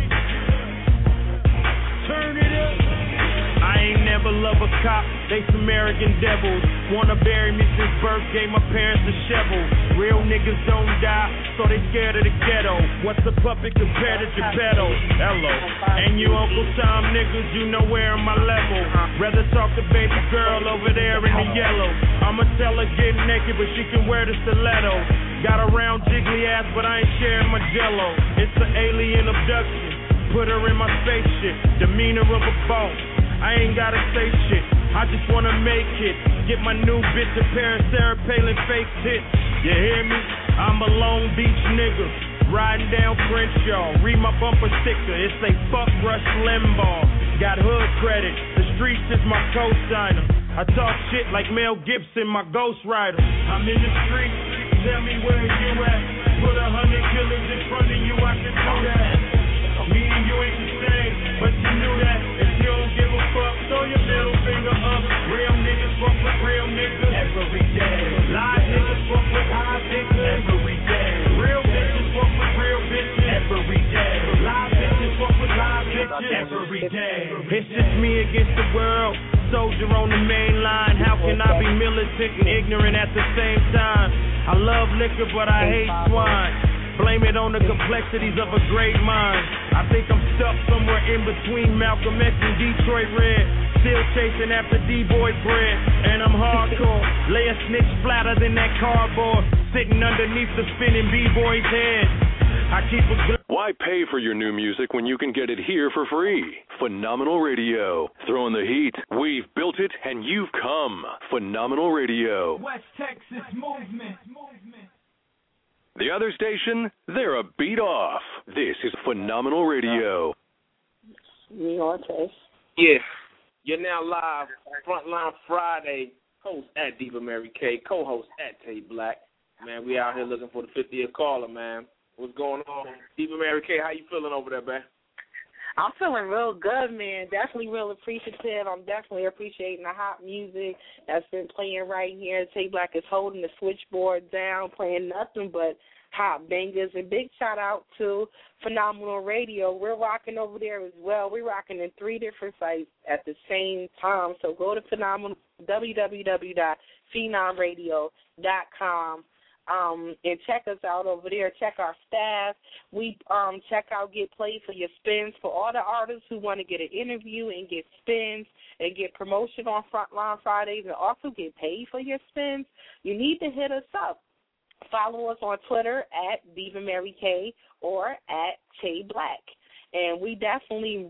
Turn it up. I ain't never love a cop, they some American devils. Wanna bury me since birth, gave my parents a shovel. Real niggas don't die, so they scared of the ghetto. What's a puppet compared to Geppetto? Hello. And you Uncle Tom niggas, you know where on my level. Rather talk to baby girl over there in the yellow. I'ma tell her get naked, but she can wear the stiletto. Got a round jiggly ass, but I ain't sharing my jello. It's an alien abduction, put her in my spaceship. Demeanor of a boss, I ain't gotta say shit. I just wanna make it. Get my new bitch a pair of Sarah Palin fake tits. You hear me? I'm a Long Beach nigga, riding down Crenshaw. Read my bumper sticker, it say fuck Rush Limbaugh. Got hood credit, the streets is my co-signer. I talk shit like Mel Gibson, my ghostwriter. I'm in the streets, tell me where you at. Put 100 killers in front of you, I can do that. Me and you ain't the same, but you knew that. If you don't give a fuck, throw your middle finger up. Real niggas fuck with real niggas every day. Live niggas fuck with high niggas every day. Real bitches fuck with real bitches every day. Live bitches fuck with live bitches every day. It's just me against the world. Soldier on the main line. How can I be militant and ignorant at the same time? I love liquor, but I hate swine. Blame it on the complexities of a great mind. I think I'm stuck somewhere in between Malcolm X and Detroit Red. Still chasing after D-boy bread, and I'm hardcore. Lay a snitch flatter than that cardboard, sitting underneath the spinning B-boy's head. I keep a Why pay for your new music when you can get it here for free? Phenomenal Radio. Throwing the heat. We've built it and you've come. Phenomenal Radio. West Texas movement. The other station, they're a beat off. This is Phenomenal Radio. Yeah. You're now live, Frontline Friday, host at Diva Mary K, co-host at Tay Black. Man, we out here looking for the 50th caller, man. What's going on? Diva Mary K, how you feeling over there, man? I'm feeling real good, man. Definitely real appreciative. I'm definitely appreciating the hot music that's been playing right here. Tay Black is holding the switchboard down, playing nothing but hot bangers. And big shout out to Phenomenal Radio. We're rocking over there as well. We're rocking in 3 different sites at the same time. So go to www.phenomradio.com. And check us out over there. Check our staff. We check out Get Played for Your Spins for all the artists who want to get an interview and get spins and get promotion on Frontline Fridays and also get paid for your spins. You need to hit us up. Follow us on Twitter at Diva Mary K or at Tay Black. And we definitely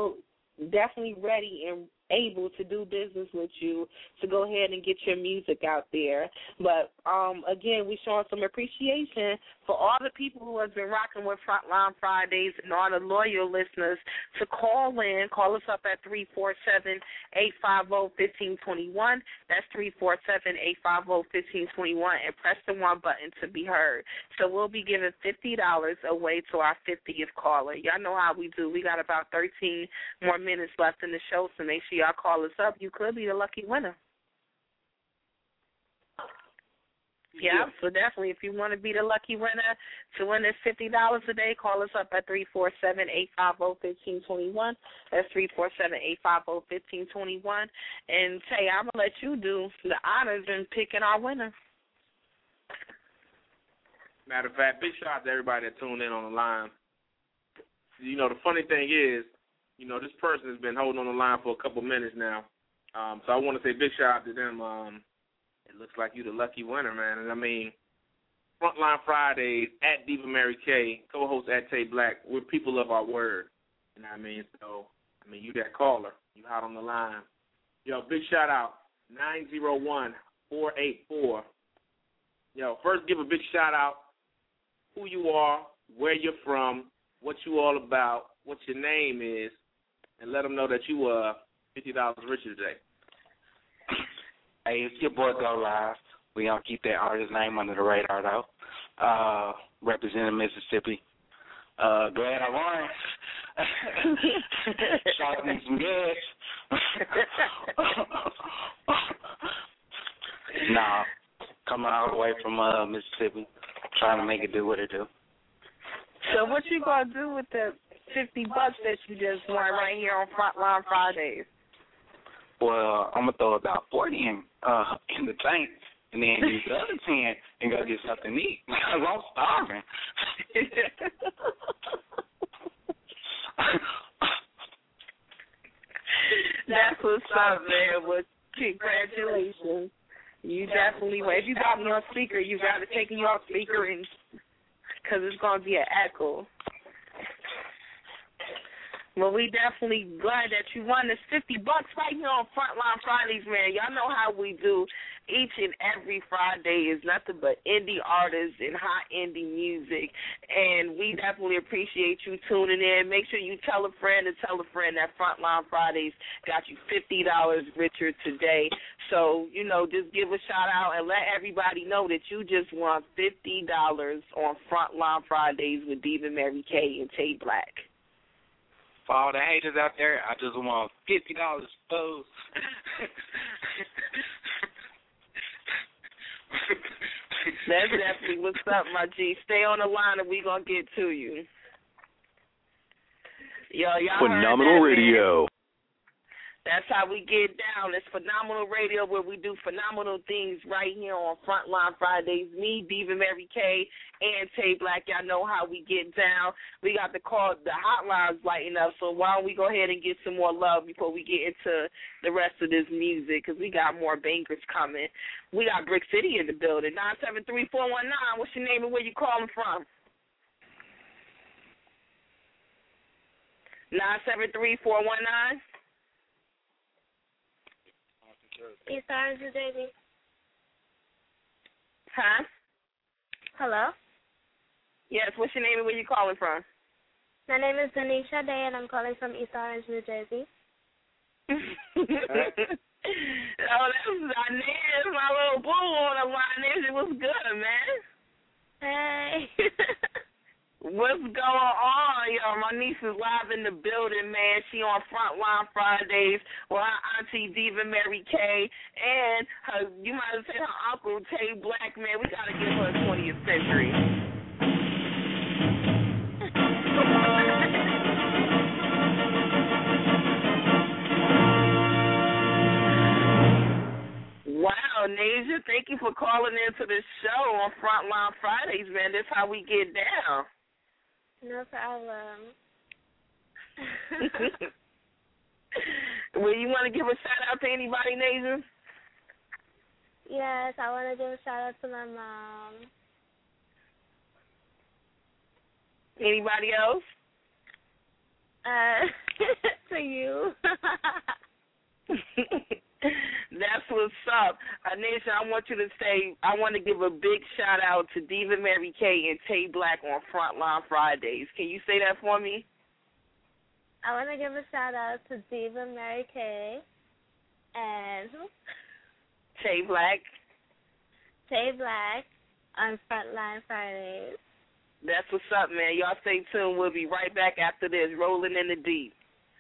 ready and able to do business with you to go ahead and get your music out there. But, again, we're showing some appreciation for all the people who have been rocking with Frontline Fridays and all the loyal listeners to call in. Call us up at 347-850-1521. That's 347-850-1521, and press the 1 button to be heard. So we'll be giving $50 away to our 50th caller. Y'all know how we do. We got about 13 more minutes left in the show, so make sure y'all call us up. You could be the lucky winner. Yeah, so definitely, if you want to be the lucky winner to win this $50 a day, call us up at 347-850-1521. That's 347-850-1521. And Tay, I'm going to let you do the honors in picking our winner. Matter of fact, big shout out to everybody that tuned in on the line. You know, the funny thing is, you know, this person has been holding on the line for a couple minutes now. So I want to say big shout out to them. It looks like you the lucky winner, man. And I mean, Frontline Fridays at Diva Mary K, co-host at Tay Black. We're people of our word. You know what I mean? So, I mean, you that caller. You hot on the line. Yo, big shout out, 901-484. Yo, first give a big shout out who you are, where you're from, what you all about, what your name is, and let them know that you are $50 richer today. Hey, it's your boy Go Live. We gonna keep that artist name under the radar though. Representing Mississippi. Glad I won. Shout me some gas. Nah, coming all the way from Mississippi, trying to make it do what it do. So what you gonna do with the $50 that you just won right here on Frontline Fridays? Well, I'm gonna throw about 40 in the tank, and then use the other 10 and go get something to eat because I'm starving. That's what's up, man. Well, congratulations. You definitely. If you got me on speaker, you got to take me off speaker, and because it's gonna be an echo. Well, we definitely glad that you won this $50 right here on Frontline Fridays, man. Y'all know how we do. Each and every Friday is nothing but indie artists and hot indie music, and we definitely appreciate you tuning in. Make sure you tell a friend that Frontline Fridays got you $50 richer today. So, you know, just give a shout-out and let everybody know that you just won $50 on Frontline Fridays with Diva Mary K and Tay Black. For all the haters out there, I just want $50, suppose. That's definitely what's up, my G. Stay on the line and we going to get to you. Yo, y'all Phenomenal heard that, Radio. Man. That's how we get down. It's Phenomenal Radio, where we do phenomenal things right here on Frontline Fridays. Me, Diva Mary K, and Tay Black. Y'all know how we get down. We got the hotlines lighting up, so why don't we go ahead and get some more love before we get into the rest of this music, because we got more bangers coming. We got Brick City in the building. 973-419. What's your name and where you calling from? 973-419. East Orange, New Jersey. Huh? Hello? Yes, what's your name and where you calling from? My name is Denisha Day, and I'm calling from East Orange, New Jersey. Oh, that's Inez, my little boo on the line. It was good, man. Hey. What's going on, yo? My niece is live in the building, man. She on Frontline Fridays with her auntie Diva Mary K. And her, you might have said her uncle Tay Black, man. We got to give her a 20th century. Wow, Nasia, thank you for calling into the show on Frontline Fridays, man. That's how we get down. No problem. Well, you want to give a shout-out to anybody, Nasia? Yes, I want to give a shout-out to my mom. Anybody else? To you. That's what's up. Anisha, I want to give a big shout out to Diva Mary K and Tay Black on Frontline Fridays. Can you say that for me? I want to give a shout out to Diva Mary K and Tay Black. Tay Black on Frontline Fridays. That's what's up, man. Y'all stay tuned. We'll be right back after this. Rolling in the deep.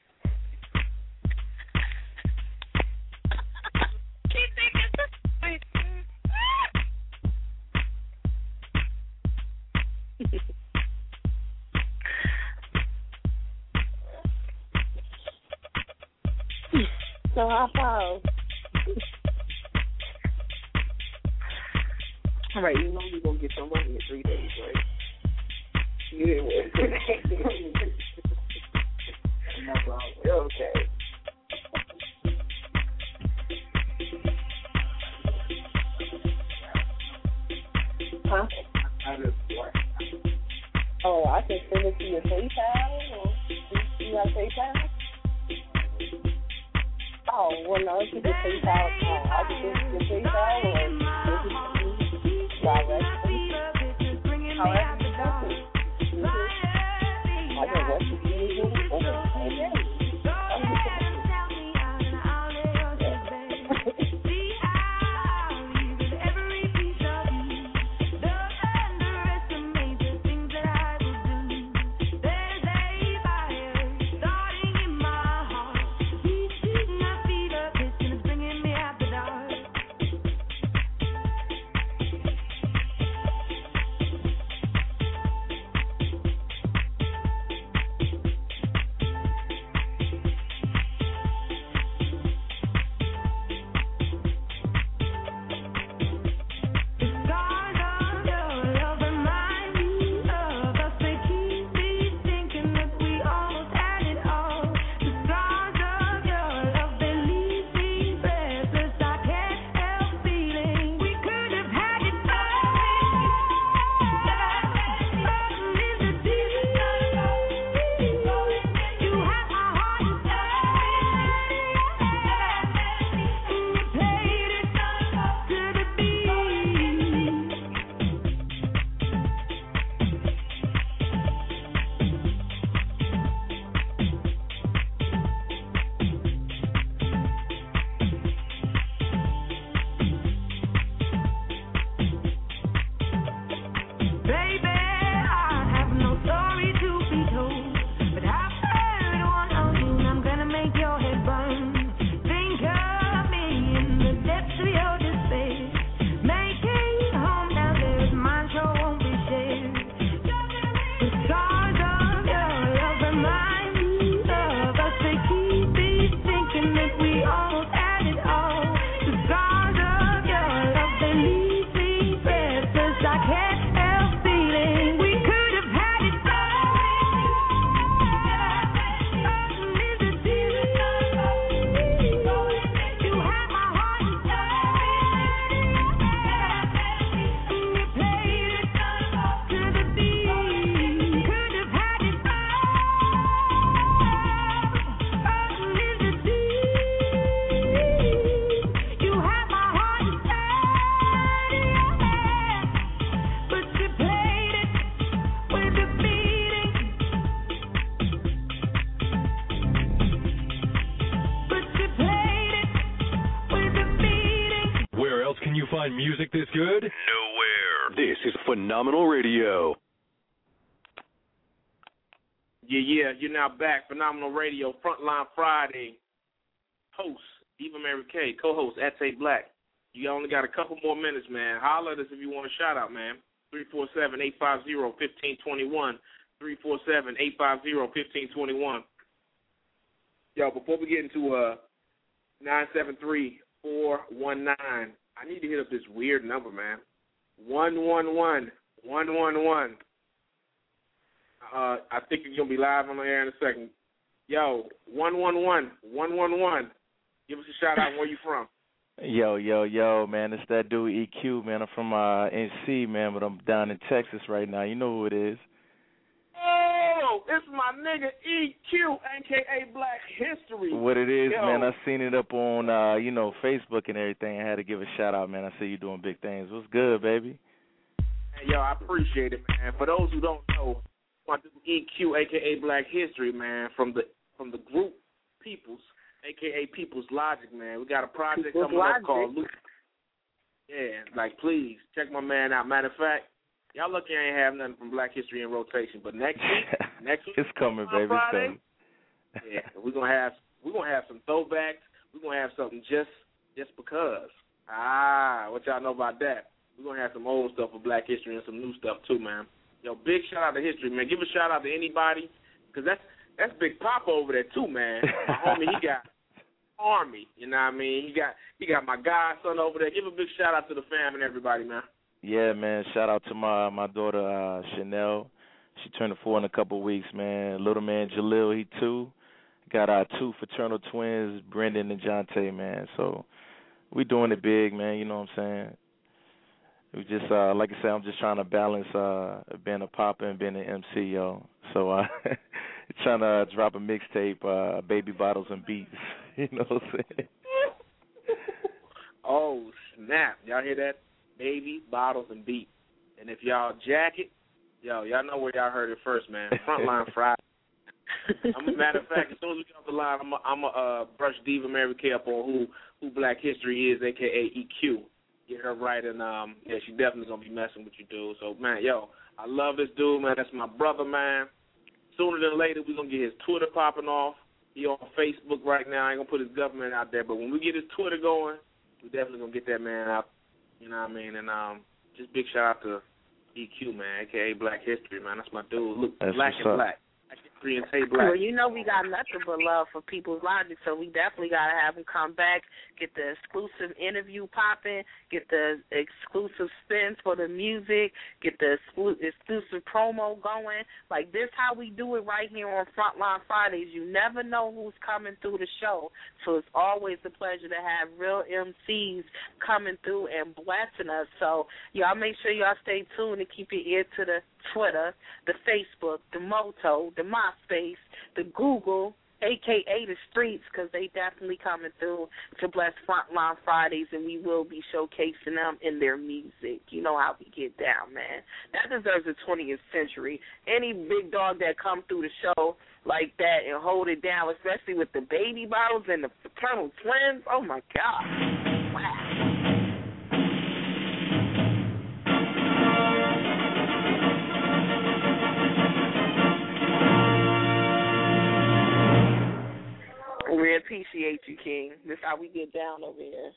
So high five. All right, you know you're going to get your money in 3 days, right? You didn't win. No problem. Okay. Huh? Oh, I can send it to your PayPal, or you got PayPal? Oh, well, no, if you can PayPal, I can send it to your PayPal, or directly. However you want it. I know what you do. find music this good? Nowhere. This is Phenomenal Radio. Yeah, you're now back. Phenomenal Radio, Frontline Friday. Host, Diva Mary K. Co-host, Tay Black. You only got a couple more minutes, man. Holler at us if you want a shout-out, man. 347-850-1521. 347-850-1521. Yo, before we get into 973-419, I need to hit up this weird number, man. 111-111. I think you're going to be live on the air in a second. Yo, 111-111. Give us a shout-out. Where you from? Yo, man, it's that dude EQ, man. I'm from NC, man, but I'm down in Texas right now. You know who it is. Oh, it's my nigga EQ, a.k.a. Black History. What it is, Yo. man, I seen it up on, Facebook and everything. I had to give a shout-out, man. I see you doing big things. What's good, baby? Hey, yo, I appreciate it, man. For those who don't know, my dude EQ, a.k.a. Black History, man, from the group Peoples, a.k.a. People's Logic, man. We got a project People's coming up Logic. called Luke. Yeah, like, please, check my man out. Matter of fact, y'all lucky I ain't have nothing from Black History in rotation, but next week, it's coming, baby. Friday, It's coming. yeah, we're gonna have some throwbacks. We're gonna have something just because. What y'all know about that? We're gonna have some old stuff for Black History and some new stuff too, man. Yo, big shout out to History, man. Give a shout out to anybody, because that's Big Papa over there too, man. My homie, he got Army. You know what I mean? He got my godson over there. Give a big shout out to the fam and everybody, man. Yeah, man, shout out to my daughter, Chanel. She turned 4 in a couple of weeks, man. Little man Jalil, he 2. Got our 2 fraternal twins, Brendan and Jonte, man. So we doing it big, man, you know what I'm saying? We just, like I said, I'm just trying to balance being a papa and being an MC, yo. So trying to drop a mixtape, Baby Bottles and Beats, you know what I'm saying? Oh, snap. Y'all hear that? Baby, Bottles, and Beats. And if y'all jack it, y'all know where y'all heard it first, man. Frontline Friday. Matter of fact, as soon as we get off the line, I'm going to brush Diva Mary K up on who Black History is, a.k.a. EQ. Get her right, and she definitely going to be messing with you, dude. So, man, yo, I love this dude, man. That's my brother, man. Sooner than later, we're going to get his Twitter popping off. He on Facebook right now. I ain't going to put his government out there, but when we get his Twitter going, we definitely going to get that man out. You know what I mean? And just big shout out to EQ, man, a.k.a. Black History, man. That's my dude. Look, That's Black what's and up. Black. Black History and Tay Black. Well, you know we got nothing but love for People's Logic, so we definitely got to have him come back, get the exclusive interview popping, get the exclusive spins for the music, get the exclusive promo going. Like, this how we do it right here on Frontline Fridays. You never know who's coming through the show, so it's always a pleasure to have real MCs coming through and blessing us. So y'all make sure y'all stay tuned and keep your ear to the Twitter, the Facebook, the Moto, the MySpace, the Google, a.k.a. the streets, because they definitely coming through to bless Frontline Fridays, and we will be showcasing them in their music. You know how we get down, man. That deserves a 20th century. Any big dog that come through the show like that and hold it down, especially with the Baby Bottles and the fraternal twins, oh, my God. Wow. We appreciate you, King. This is how we get down over here.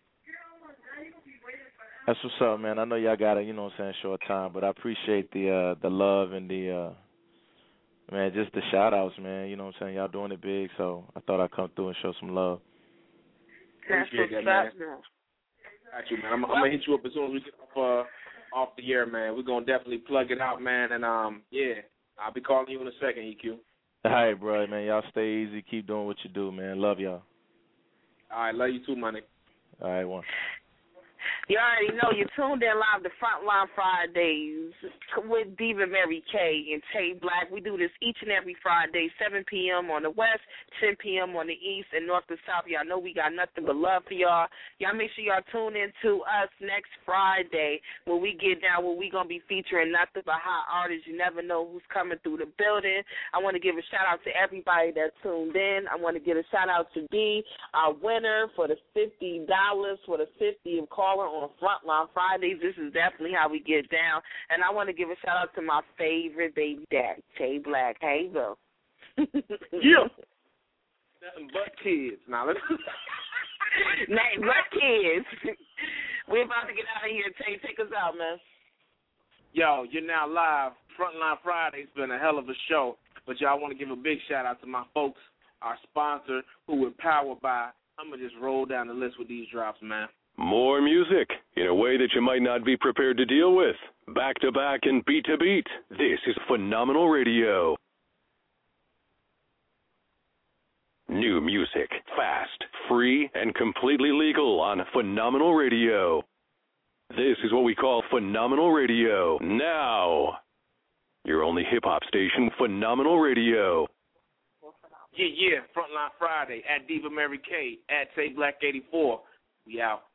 That's what's up, man. I know y'all got a, short time, but I appreciate the love and the, man, just the shout-outs, man. You know what I'm saying? Y'all doing it big, so I thought I'd come through and show some love. Appreciate that, man. Got you, man. I'm going to hit you up as soon as we get off the air, man. We're going to definitely plug it out, man, and, I'll be calling you in a second, EQ. All right, bro, man. Y'all stay easy. Keep doing what you do, man. Love y'all. All right, love you too, my nigga. All right, one. You already know you're tuned in live to Frontline Fridays with Diva Mary K and Tay Black. We do this each and every Friday, 7 p.m. on the west, 10 p.m. on the east, and north to south. Y'all know we got nothing but love for y'all. Y'all make sure y'all tune in to us next Friday when we get down, where we going to be featuring nothing but hot artists. You never know who's coming through the building. I want to give a shout-out to everybody that tuned in. I want to give a shout-out to D, our winner, for the $50 for the 50 of caller on Frontline Fridays. This is definitely how we get down. And I want to give a shout out to my favorite baby daddy, Tay Black. Hey, Bill. Yeah. Nothing but kids. Now let's. Nothing but kids. We're about to get out of here. Tay, take us out, man. Yo, you're now live. Frontline Friday. It's been a hell of a show. But y'all want to give a big shout out to my folks, our sponsor, who we're powered by. I'm going to just roll down the list with these drops, man. More music in a way that you might not be prepared to deal with. Back to back and beat to beat. This is Phenomenal Radio. New music, fast, free, and completely legal on Phenomenal Radio. This is what we call Phenomenal Radio. Now, your only hip-hop station, Phenomenal Radio. Yeah, Frontline Friday, at Diva Mary K, at Tay Black 84. We out.